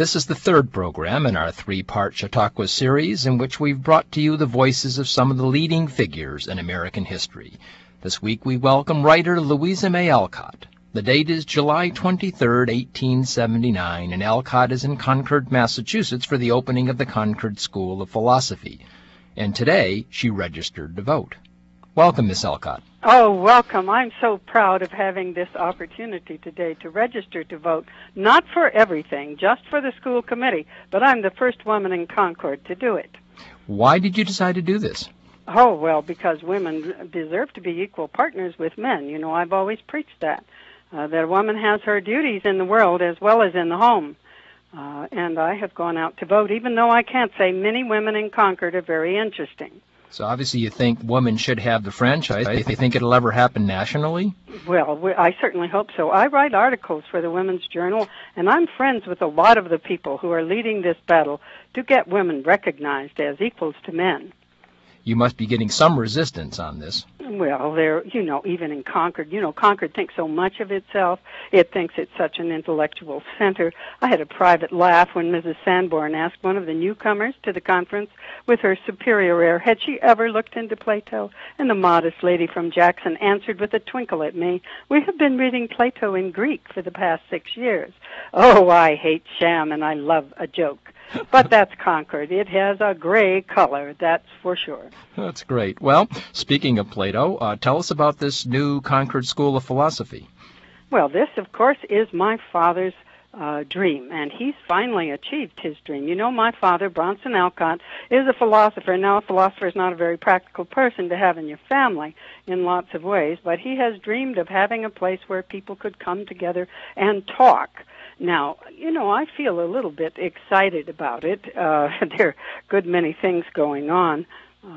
This is the third program in our three-part Chautauqua series in which we've brought to you the voices of some of the leading figures in American history. This week we welcome writer Louisa May Alcott. The date is July 23, 1879, and Alcott is in Concord, Massachusetts for the opening of the Concord School of Philosophy. And today she registered to vote. Welcome, Miss Alcott. Oh, welcome. I'm so proud of having this opportunity today to register to vote, not for everything, just for the school committee, but I'm the first woman in Concord to do it. Why did you decide to do this? Oh, well, because women deserve to be equal partners with men. You know, I've always preached that a woman has her duties in the world as well as in the home. And I have gone out to vote, even though I can't say many women in Concord are very interesting. So obviously you think women should have the franchise. Do you think it'll ever happen nationally? Well, I certainly hope so. I write articles for the Women's Journal, and I'm friends with a lot of the people who are leading this battle to get women recognized as equals to men. You must be getting some resistance on this. Well, even in Concord, Concord thinks so much of itself. It thinks it's such an intellectual center. I had a private laugh when Mrs. Sanborn asked one of the newcomers to the conference with her superior air, had she ever looked into Plato? And the modest lady from Jackson answered with a twinkle at me, "We have been reading Plato in Greek for the past 6 years." Oh, I hate sham and I love a joke. But that's Concord. It has a gray color, that's for sure. That's great. Well, speaking of Plato, tell us about this new Concord School of Philosophy. Well, this, of course, is my father's dream, and he's finally achieved his dream. You know, my father, Bronson Alcott, is a philosopher. Now, a philosopher is not a very practical person to have in your family in lots of ways, but he has dreamed of having a place where people could come together and talk. Now, I feel a little bit excited about it. There are a good many things going on,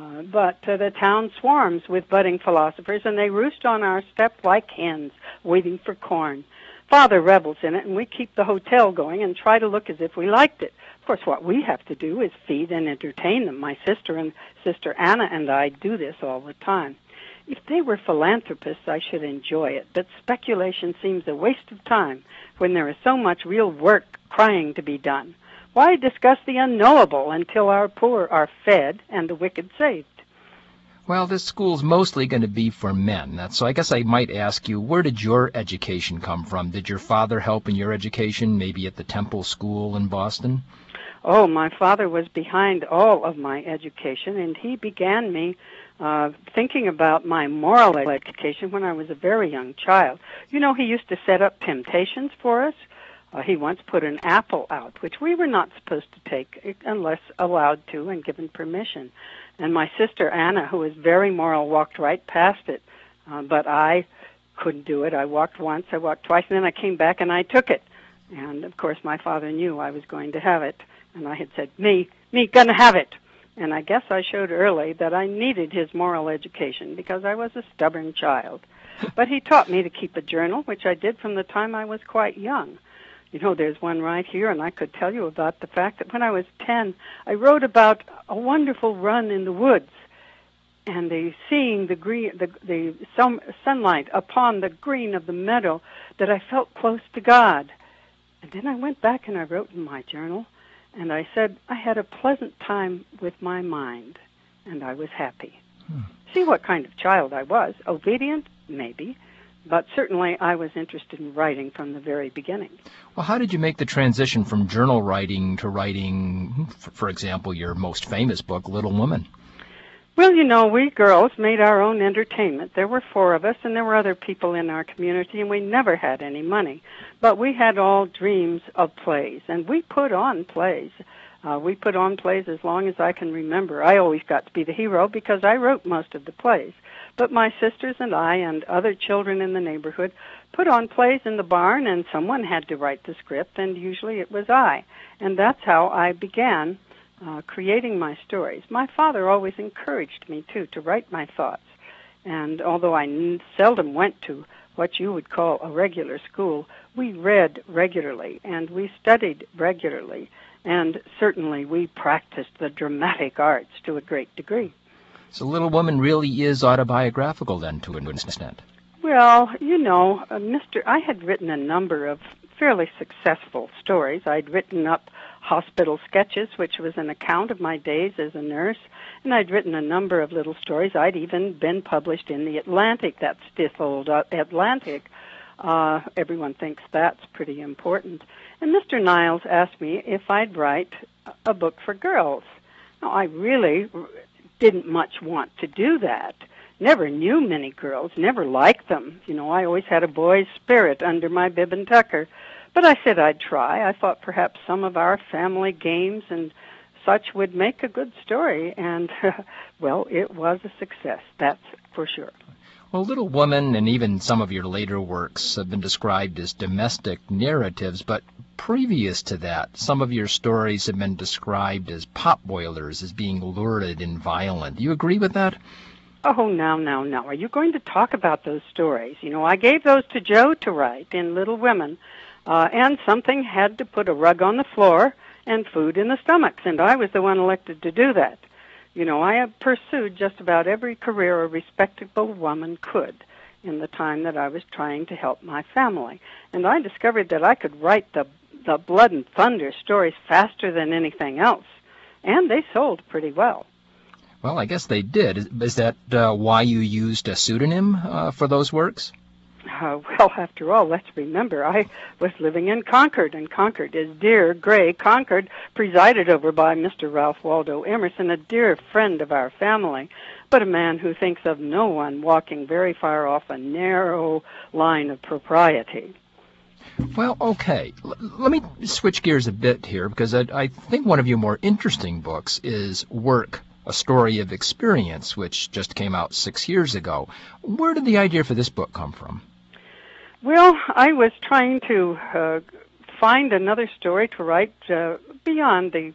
but the town swarms with budding philosophers, and they roost on our step like hens, waiting for corn. Father revels in it, and we keep the hotel going and try to look as if we liked it. Of course, what we have to do is feed and entertain them. My sister and Sister Anna and I do this all the time. If they were philanthropists, I should enjoy it, but speculation seems a waste of time when there is so much real work crying to be done. Why discuss the unknowable until our poor are fed and the wicked saved? Well, this school's mostly going to be for men. So I guess I might ask you, where did your education come from? Did your father help in your education, maybe at the Temple School in Boston? Oh, my father was behind all of my education, and he began me thinking about my moral education when I was a very young child. He used to set up temptations for us. He once put an apple out, which we were not supposed to take unless allowed to and given permission. And my sister Anna, who was very moral, walked right past it. But I couldn't do it. I walked once, I walked twice, and then I came back and I took it. And, of course, my father knew I was going to have it. And I had said, me, gonna have it. And I guess I showed early that I needed his moral education because I was a stubborn child. But he taught me to keep a journal, which I did from the time I was quite young. There's one right here, and I could tell you about the fact that when I was 10, I wrote about a wonderful run in the woods and seeing the sunlight upon the green of the meadow, that I felt close to God. And then I went back and I wrote in my journal, and I said, I had a pleasant time with my mind, and I was happy. See what kind of child I was. Obedient? Maybe. But certainly I was interested in writing from the very beginning. Well, how did you make the transition from journal writing to writing, for example, your most famous book, Little Women? Well, we girls made our own entertainment. There were 4 of us, and there were other people in our community, and we never had any money. But we had all dreams of plays, and we put on plays. We put on plays as long as I can remember. I always got to be the hero because I wrote most of the plays. But my sisters and I and other children in the neighborhood put on plays in the barn, and someone had to write the script, and usually it was I. And that's how I began creating my stories. My father always encouraged me, too, to write my thoughts. And although I seldom went to what you would call a regular school, we read regularly, and we studied regularly, and certainly we practiced the dramatic arts to a great degree. So Little Woman really is autobiographical, then, to an extent. Well, I had written a number of fairly successful stories. I'd written up Hospital Sketches, which was an account of my days as a nurse, and I'd written a number of little stories. I'd even been published in the Atlantic, that stiff old Atlantic. Everyone thinks that's pretty important. And Mr. Niles asked me if I'd write a book for girls. Now, I really didn't much want to do that. Never knew many girls, never liked them. You know, I always had a boy's spirit under my bib and tucker. But I said I'd try. I thought perhaps some of our family games and such would make a good story. And, well, it was a success, that's for sure. Well, Little Woman and even some of your later works have been described as domestic narratives, but previous to that, some of your stories have been described as potboilers, as being lurid and violent. Do you agree with that? Oh, now. Are you going to talk about those stories? You know, I gave those to Joe to write in Little Women, and something had to put a rug on the floor and food in the stomachs, and I was the one elected to do that. You know, I have pursued just about every career a respectable woman could in the time that I was trying to help my family. And I discovered that I could write the blood and thunder stories faster than anything else, and they sold pretty well. Well, I guess they did. Is that why you used a pseudonym for those works? Well, after all, let's remember, I was living in Concord, and Concord is dear, gray Concord, presided over by Mr. Ralph Waldo Emerson, a dear friend of our family, but a man who thinks of no one walking very far off a narrow line of propriety. Well, okay. Let me switch gears a bit here, because I think one of your more interesting books is Work, A Story of Experience, which just came out 6 years ago. Where did the idea for this book come from? Well, I was trying to find another story to write beyond the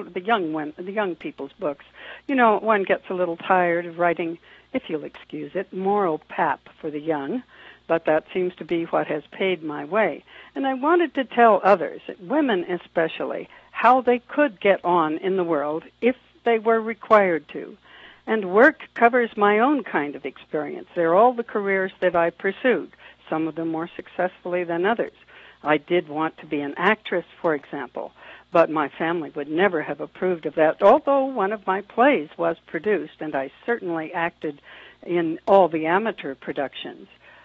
young people's books. You know, one gets a little tired of writing, if you'll excuse it, moral pap for the young, but that seems to be what has paid my way. And I wanted to tell others, women especially, how they could get on in the world if they were required to. And Work covers my own kind of experience. They're all the careers that I pursued, some of them more successfully than others. I did want to be an actress, for example, but my family would never have approved of that, although one of my plays was produced, and I certainly acted in all the amateur productions.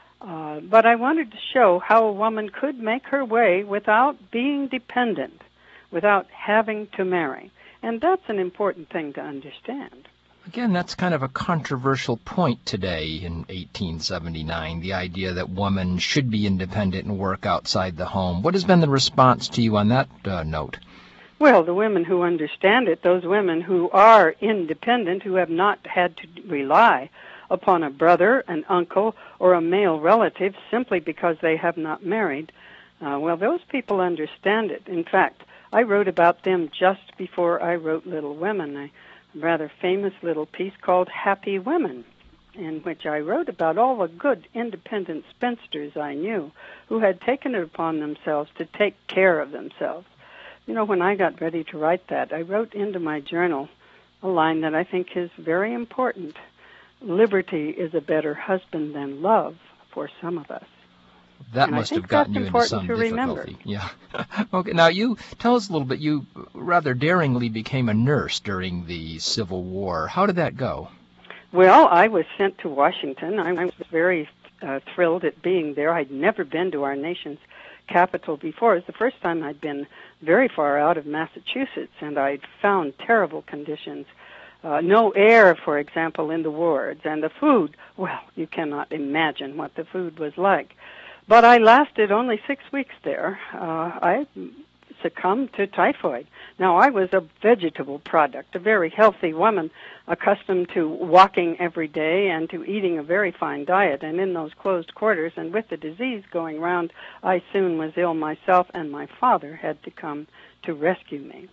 But I wanted to show how a woman could make her way without being dependent, without having to marry. And that's an important thing to understand. Again, that's kind of a controversial point today in 1879, the idea that women should be independent and work outside the home. What has been the response to you on that note? Well, the women who understand it, those women who are independent, who have not had to rely upon a brother, an uncle, or a male relative simply because they have not married, well, those people understand it. In fact, I wrote about them just before I wrote Little Women, a rather famous little piece called Happy Women, in which I wrote about all the good independent spinsters I knew who had taken it upon themselves to take care of themselves. You know, when I got ready to write that, I wrote into my journal a line that I think is very important. Liberty is a better husband than love for some of us. That must have gotten you into some difficulty. Yeah. Okay. Now, you tell us a little bit. You rather daringly became a nurse during the Civil War. How did that go? Well, I was sent to Washington. I was very thrilled at being there. I'd never been to our nation's capital before. It was the first time I'd been very far out of Massachusetts, and I'd found terrible conditions. No air, for example, in the wards, and the food, well, you cannot imagine what the food was like. But I lasted only 6 weeks there. I succumbed to typhoid. Now, I was a vegetable product, a very healthy woman, accustomed to walking every day and to eating a very fine diet. And in those closed quarters and with the disease going round, I soon was ill myself, and my father had to come to rescue me.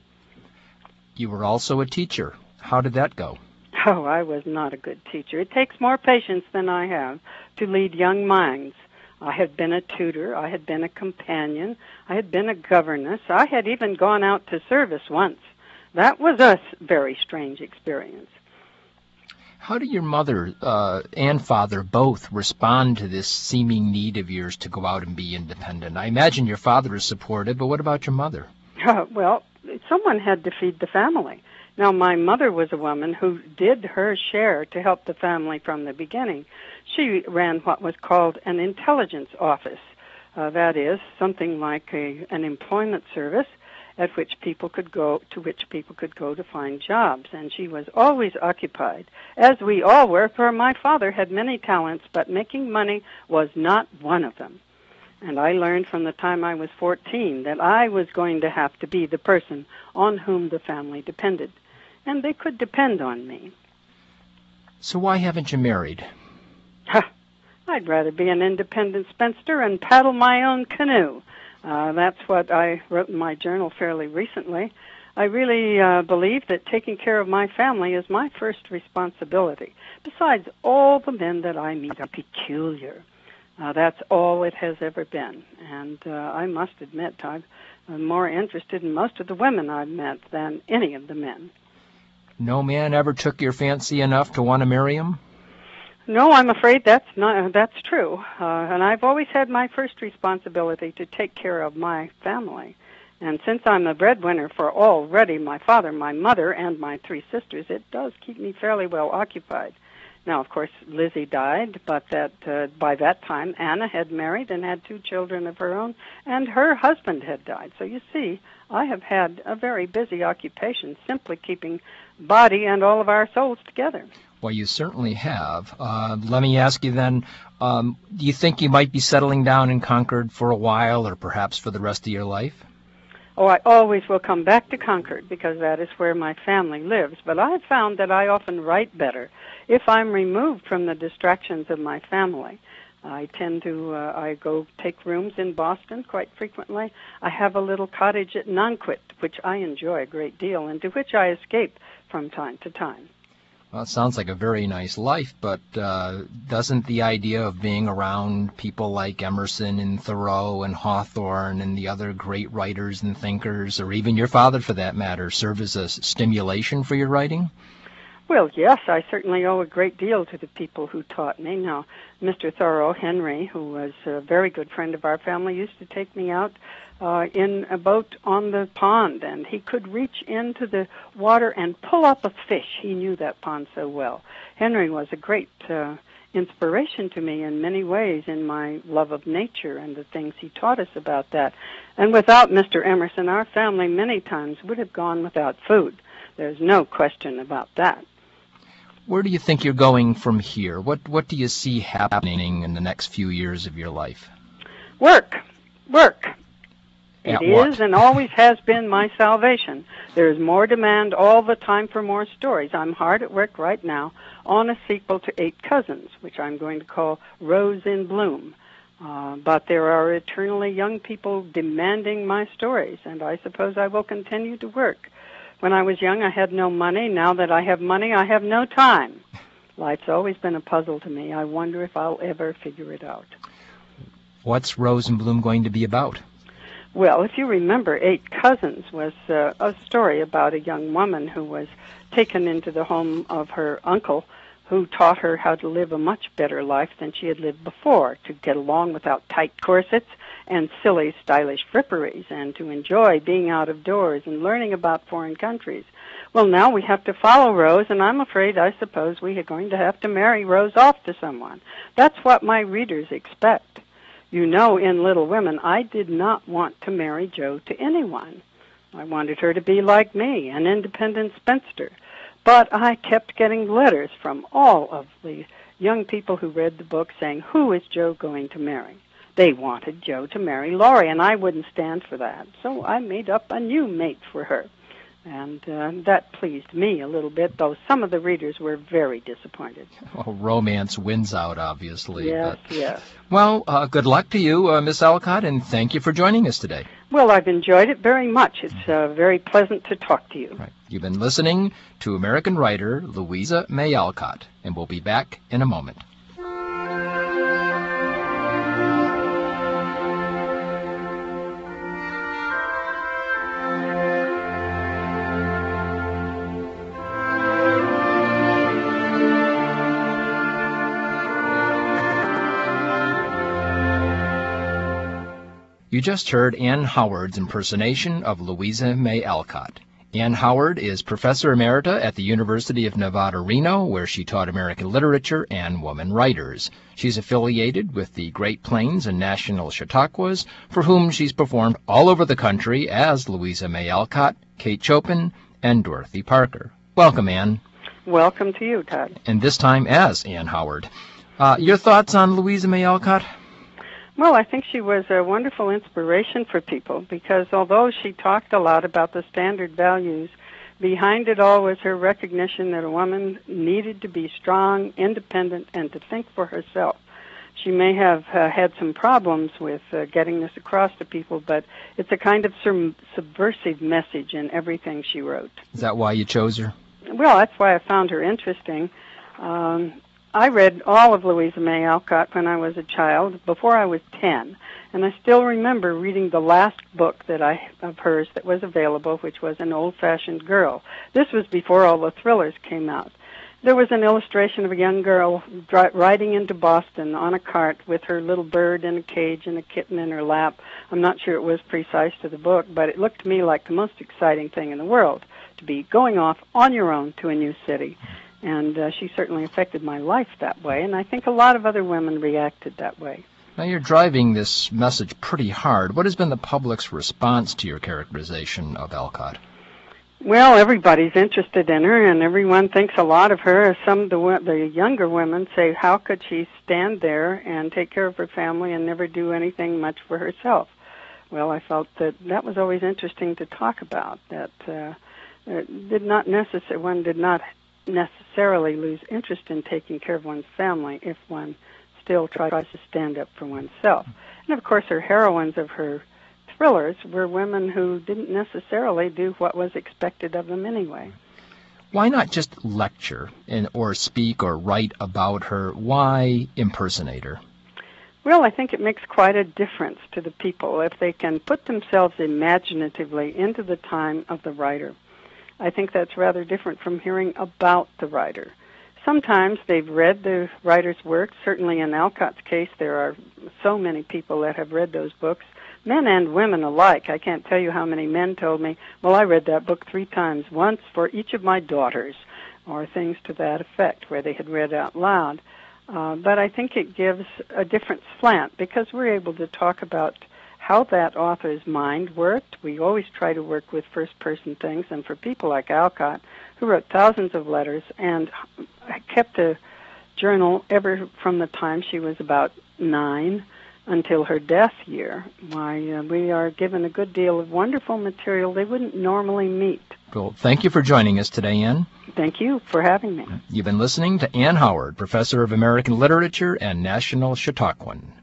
You were also a teacher. How did that go? Oh, I was not a good teacher. It takes more patience than I have to lead young minds. I had been a tutor, I had been a companion, I had been a governess, I had even gone out to service once. That was a very strange experience. How do your mother and father both respond to this seeming need of yours to go out and be independent? I imagine your father is supportive, but what about your mother? Well, someone had to feed the family. Now, my mother was a woman who did her share to help the family from the beginning. She ran what was called an intelligence office. That is, something like an employment service at which people could go to find jobs. And she was always occupied, as we all were, for my father had many talents, but making money was not one of them. And I learned from the time I was 14 that I was going to have to be the person on whom the family depended. And they could depend on me. So why haven't you married? I'd rather be an independent spinster and paddle my own canoe. That's what I wrote in my journal fairly recently. I really believe that taking care of my family is my first responsibility. Besides, all the men that I meet are peculiar. That's all it has ever been. And I must admit, I'm more interested in most of the women I've met than any of the men. No man ever took your fancy enough to want to marry him? No, I'm afraid that's true. And I've always had my first responsibility to take care of my family. And since I'm the breadwinner for already my father, my mother, and my 3 sisters, it does keep me fairly well occupied. Now, of course, Lizzie died, but by that time, Anna had married and had 2 children of her own, and her husband had died. So you see, I have had a very busy occupation, simply keeping body and all of our souls together. Well, you certainly have. Let me ask you then, do you think you might be settling down in Concord for a while, or perhaps for the rest of your life? Oh, I always will come back to Concord because that is where my family lives. But I've found that I often write better if I'm removed from the distractions of my family. I tend to, I go take rooms in Boston quite frequently. I have a little cottage at Nonquit, which I enjoy a great deal, and to which I escape from time to time. Well, it sounds like a very nice life, but doesn't the idea of being around people like Emerson and Thoreau and Hawthorne and the other great writers and thinkers, or even your father for that matter, serve as a stimulation for your writing? Well, yes, I certainly owe a great deal to the people who taught me. Now, Mr. Thoreau Henry, who was a very good friend of our family, used to take me out in a boat on the pond, and he could reach into the water and pull up a fish. He knew that pond so well. Henry was a great inspiration to me in many ways in my love of nature and the things he taught us about that. And without Mr. Emerson, our family many times would have gone without food. There's no question about that. Where do you think you're going from here? What do you see happening in the next few years of your life? Work. At It what? is and always has been my salvation. There is more demand all the time for more stories. I'm hard at work right now on a sequel to 8 Cousins, which I'm going to call Rose in Bloom. But there are eternally young people demanding my stories, and I suppose I will continue to work. When I was young, I had no money. Now that I have money, I have no time. Life's always been a puzzle to me. I wonder if I'll ever figure it out. What's Rose in Bloom going to be about? Well, if you remember, 8 Cousins was a story about a young woman who was taken into the home of her uncle, who taught her how to live a much better life than she had lived before, to get along without tight corsets and silly, stylish fripperies, and to enjoy being out of doors and learning about foreign countries. Well, now we have to follow Rose, and I'm afraid, I suppose, we are going to have to marry Rose off to someone. That's what my readers expect. You know, in Little Women, I did not want to marry Jo to anyone. I wanted her to be like me, an independent spinster. But I kept getting letters from all of the young people who read the book saying, who is Jo going to marry? They wanted Jo to marry Laurie, and I wouldn't stand for that. So I made up a new mate for her. And that pleased me a little bit, though some of the readers were very disappointed. Well, romance wins out, obviously. Yes, but... yes. Well, good luck to you, Miss Alcott, and thank you for joining us today. Well, I've enjoyed it very much. It's very pleasant to talk to you. Right. You've been listening to American writer Louisa May Alcott, and we'll be back in a moment. You just heard Ann Howard's impersonation of Louisa May Alcott. Ann Howard is Professor Emerita at the University of Nevada, Reno, where she taught American literature and women writers. She's affiliated with the Great Plains and National Chautauquas, for whom she's performed all over the country as Louisa May Alcott, Kate Chopin, and Dorothy Parker. Welcome, Ann. Welcome to you, Todd. And this time as Ann Howard. Your thoughts on Louisa May Alcott? Well, I think she was a wonderful inspiration for people because although she talked a lot about the standard values, behind it all was her recognition that a woman needed to be strong, independent, and to think for herself. She may have had some problems with getting this across to people, but it's a kind of subversive message in everything she wrote. Is that why you chose her? Well, that's why I found her interesting. I read all of Louisa May Alcott when I was a child, before I was 10, and I still remember reading the last book of hers that was available, which was An Old-Fashioned Girl. This was before all the thrillers came out. There was an illustration of a young girl riding into Boston on a cart with her little bird in a cage and a kitten in her lap. I'm not sure it was precise to the book, but it looked to me like the most exciting thing in the world, to be going off on your own to a new city. And she certainly affected my life that way, and I think a lot of other women reacted that way. Now, you're driving this message pretty hard. What has been the public's response to your characterization of Alcott? Well, everybody's interested in her, and everyone thinks a lot of her. Some of the younger women say, how could she stand there and take care of her family and never do anything much for herself? Well, I felt that was always interesting to talk about, that one did not necessarily lose interest in taking care of one's family if one still tries to stand up for oneself. And of course, her heroines of her thrillers were women who didn't necessarily do what was expected of them anyway. Why not just lecture or speak or write about her? Why impersonate her? Well, I think it makes quite a difference to the people if they can put themselves imaginatively into the time of the writer. I think that's rather different from hearing about the writer. Sometimes they've read the writer's work. Certainly in Alcott's case, there are so many people that have read those books, men and women alike. I can't tell you how many men told me, well, I read that book 3 times, once for each of my daughters, or things to that effect, where they had read out loud. But I think it gives a different slant because we're able to talk about how that author's mind worked. We always try to work with first-person things, and for people like Alcott, who wrote thousands of letters and kept a journal ever from the time she was about 9 until her death year, we are given a good deal of wonderful material they wouldn't normally meet. Well, thank you for joining us today, Ann. Thank you for having me. You've been listening to Ann Howard, Professor of American Literature and National Chautauquan.